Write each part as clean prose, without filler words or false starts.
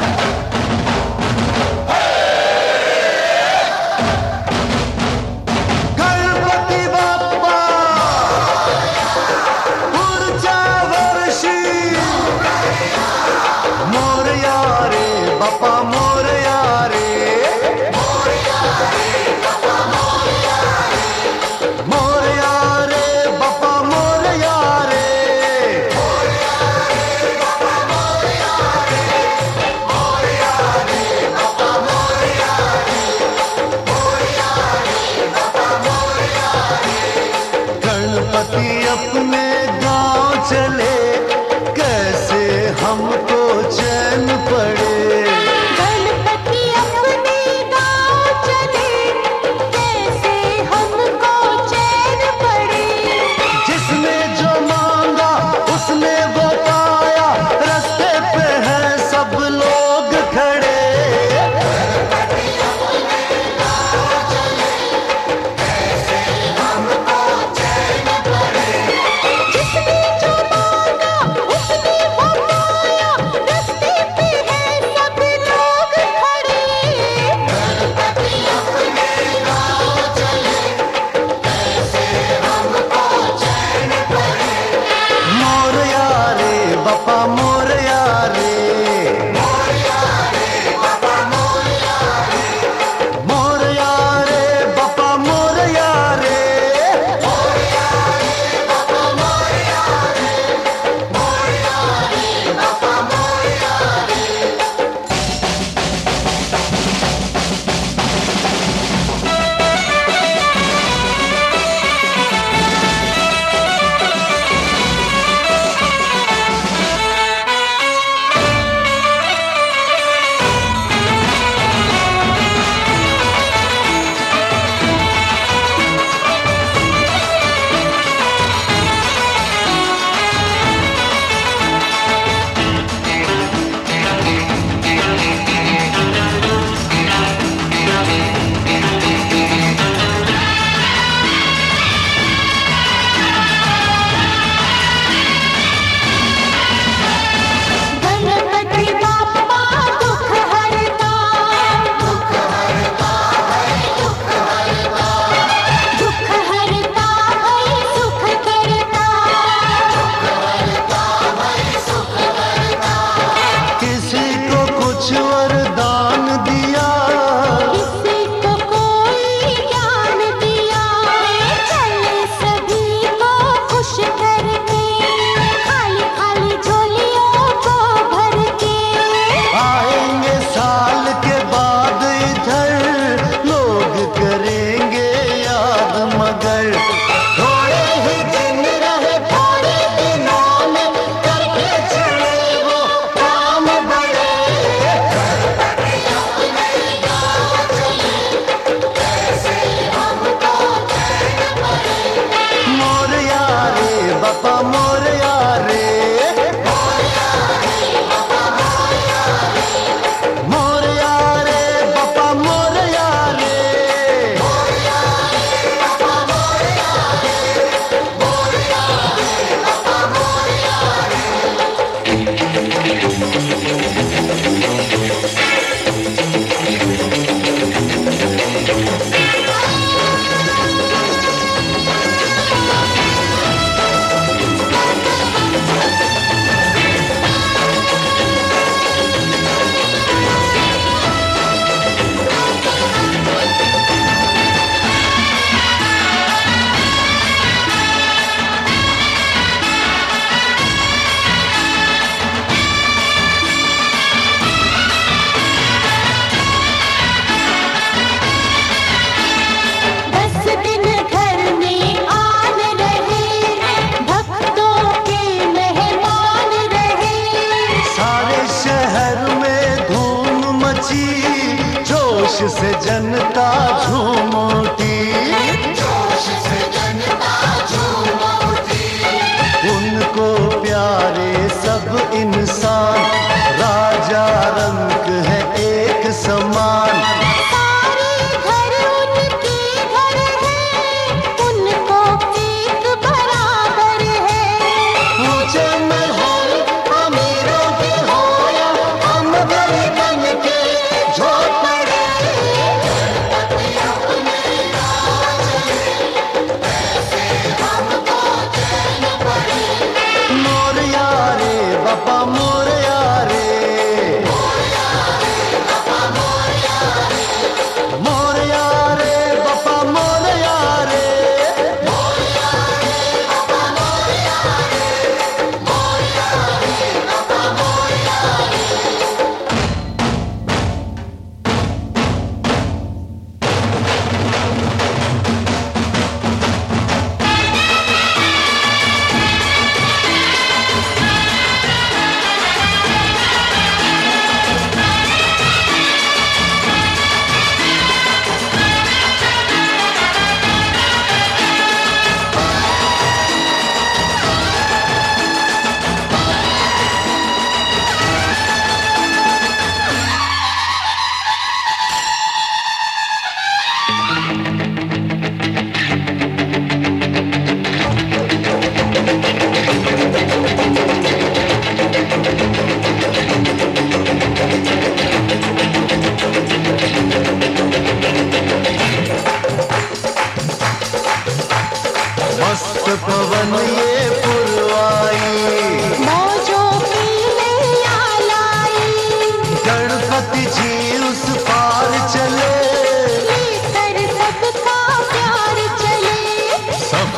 अपने गांव चले, कैसे हमको चैन पड़े। गणपति अपने गांव चले, कैसे हमको चैन पड़े। जिसने जो मांगा उसने वो पाया, रास्ते पे हैं सब लोग खड़े। गणपति अपने गांव चले, कैसे हमको चैन पड़े। जिसने जो मांगा उसने वो पाया, रास्ते पे हैं सब लोग खड़े। गणपति अपने गांव चले, कैसे हमको चैन पड़े। मोरया रे बापा मोरया रे, मोरया रे बाबा मोरया रे, मोरया रे बापा मोरया रे। मोरया रे बाबा मोरया रे, मोरया रे बाबा मोरया रे। गणपति बाप्पा दुख हरता, दुख हरता है दुख हरता, दुख हरता है सुख करता, दुख हरता है सुख करता। किसी को कुछ वरदान दिया, किसी को कोई ज्ञान दिया, चले सभी को खुश करके, खाली खाली झोलियों को भर के। आएंगे साल के बाद इधर, लोग करेंगे याद मगर। थोड़े ही दिन रहे, थोड़े दिनों में करके चले वो काम बड़े। गणपति अपने गांव चले, कैसे हमको चैन पड़े। मोरया रे बापा मोरया रे, मोरया रे बाबा मोरया रे, मोरया रे बापा मोरया रे। मोरया रे बाबा मोरया रे, मोरया रे बाबा मोरया रे। दस दिन घर में आन रहे, भक्तों के मेहमान रहे। सारे शहर में धूम मची, जोश से जनता झूम उठी। जोश से जनता झूम उठी। उनको प्यारे सब इंसान, राजा रंग है एक समान। सारे घर उनके घर हैं, उनको एक बराबर है। ऊंचे महल अमीरों के हो या हम गरीब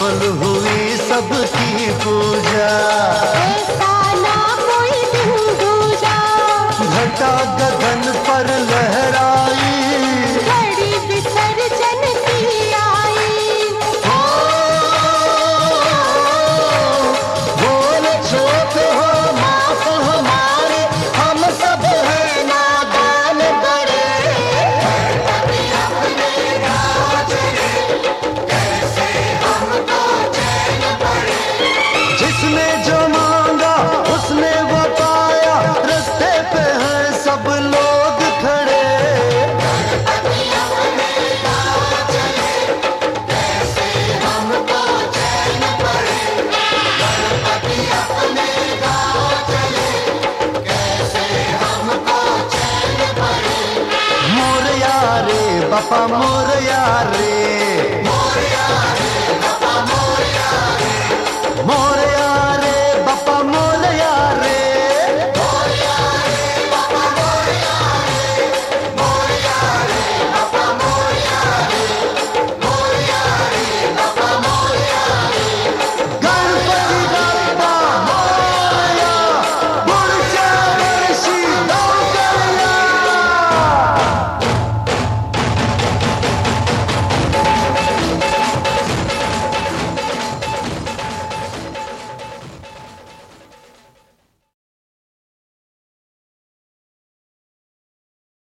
सफल हुई सबकी पूजा। ऐसा ना कोई दिन दूजा, घटा गगन पर लहराई, घड़ी विसर्जन की आई। भूल चूक हो माफ हमारी, हम सब हैं नादान बड़े। जिसने जो मांगा उसने वो पाया, रास्ते पे हैं सब लोग खड़े। मोरया रे बापा मोरया रे।